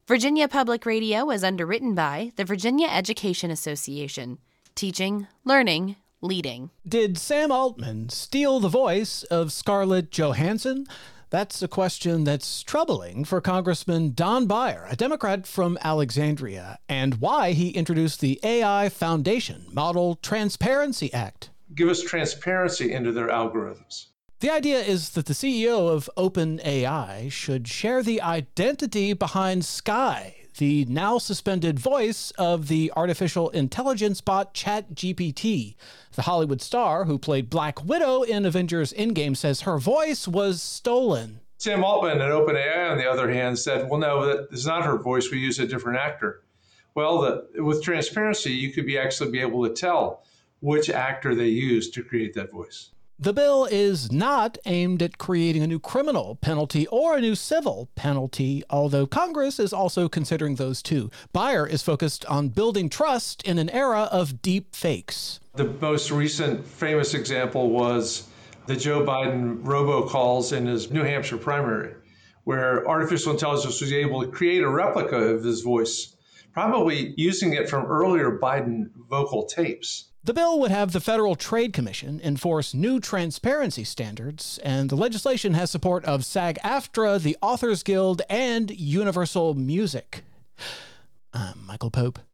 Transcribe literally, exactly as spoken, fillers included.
Virginia Public Radio is underwritten by the Virginia Education Association. Teaching, learning, leading. Did Sam Altman steal the voice of Scarlett Johansson? That's a question that's troubling for Congressman Don Beyer, a Democrat from Alexandria, and why he introduced the A I Foundation Model Transparency Act. Give us transparency into their algorithms. The idea is that the C E O of OpenAI should share the identity behind Sky, the now suspended voice of the artificial intelligence bot ChatGPT. The Hollywood star who played Black Widow in Avengers Endgame says her voice was stolen. Sam Altman at OpenAI, on the other hand, said, well, no, that is not her voice. We use a different actor. Well, the, with transparency, you could be actually be able to tell which actor they used to create that voice. The bill is not aimed at creating a new criminal penalty or a new civil penalty, although Congress is also considering those too. Beyer is focused on building trust in an era of deep fakes. The most recent famous example was the Joe Biden robocalls in his New Hampshire primary, where artificial intelligence was able to create a replica of his voice, probably using it from earlier Biden vocal tapes. The bill would have the Federal Trade Commission enforce new transparency standards, and the legislation has support of SAG-AFTRA, the Authors Guild, and Universal Music. I'm Michael Pope.